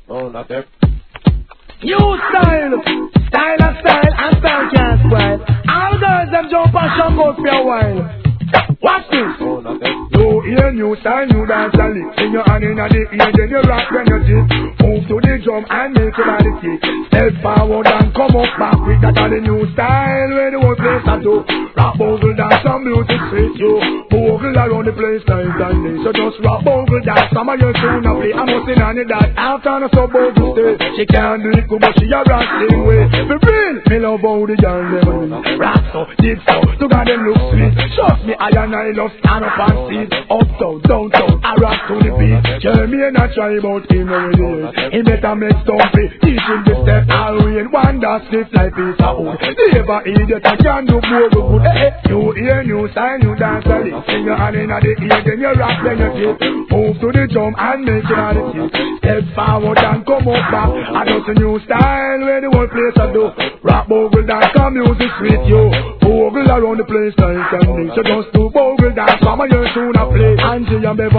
Oh, not it. New style, style and style, and style can't spoil. All girls them jump and shock out for a while. Watch this. Oh, not it. You hear new style, new dance and lick. Sing your hand in the ear, then you rock when you dip. Move to the drum and make your body kick. Step forward and come up back with that all the new style. Where the whole place are to rock, bogle, dance, some music fit you. Bogle around the place night and day. So just rock, bogle, dance, some of your tune and play. I'm missing on it that after no so bogle stay. She can't do it good but she a rock same way. For real, me love how the girl them rock so, dip so, look at them look sweet. Trust me, I love stand up and see. Uptown, downtown, I rock to the beat. Jeremy and I try about him already. He better make stumpy, teach him the step. I'll win one that stiff like piece of wood. Never idiot, I can do more good. Hey, you hear, new style, new dance, sing your hand in the ear, then you rock, then you tip. Move to the drum and make it on the tip. Step forward and come up back. I just a new style where the whole place I do. Rock, bogle, dance, some music sweet, yo. Bogle around the place, night and day. So just do bogle dance, some of your tune I play. Angie and Beverly.